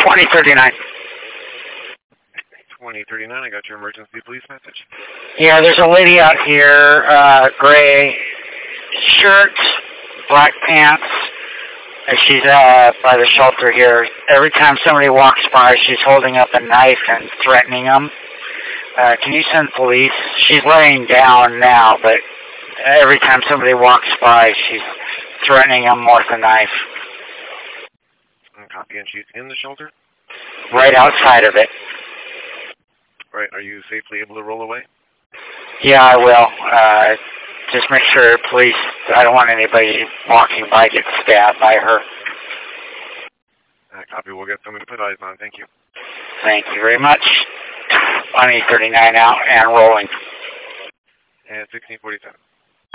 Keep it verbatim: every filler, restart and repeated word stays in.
twenty thirty-nine. twenty thirty-nine, I got your emergency police message. Yeah, there's a lady out here, uh, gray shirt, black pants. And she's uh, by the shelter here. Every time somebody walks by, she's holding up a knife and threatening them. Uh, can you send police? She's laying down now, but every time somebody walks by, she's threatening them with a knife. Copy, and she's in the shelter? Right outside of it. Right, are you safely able to roll away? Yeah, I will. Uh, just make sure, please, I don't want anybody walking by get stabbed by her. Uh, copy, we'll get someone to put eyes on. Thank you. Thank you very much. twenty thirty-nine out and rolling. And sixteen forty-seven.